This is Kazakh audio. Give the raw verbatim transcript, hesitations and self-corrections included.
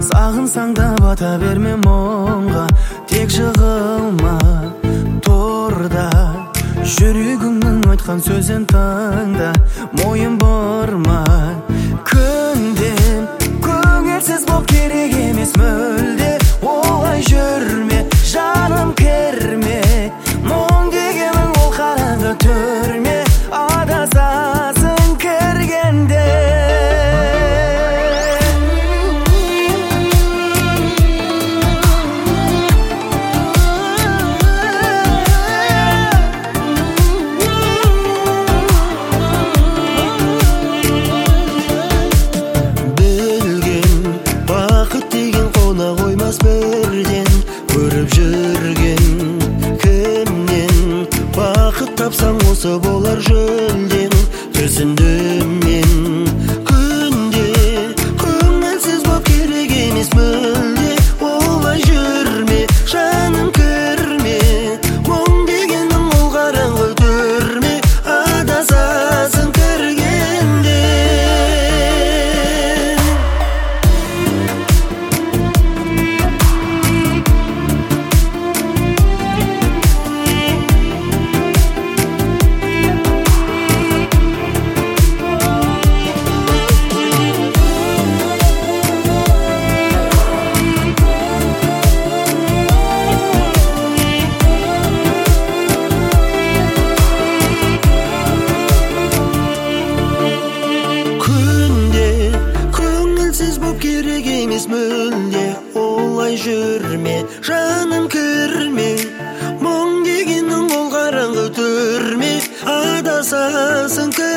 Сағынсаң да бата берме мұңға, тек жығылма торда. Жүрегіңнің айтқан сөзін тыңда, мойын бұрма. Күнде көңілсіз боп керек емес мүлде, олай жүрме, жаным кірме. Мұң дегенің ол қараңғы түрме, адасасың кіргенде. Бірден көріп жүрген кімнен бақыт тапсаң осы болар жүлден. Түсіндім мен күнде көңілсіз боп керек емес мүлде, олай жүрме, жаным кірме. Мұң дегенің ол қараңғы түрме, адасасың кіргенде. Керек емес мүлде, олай жүрме, жаным кірме. Мұң дегенің ол қараңғы түрме, адасасың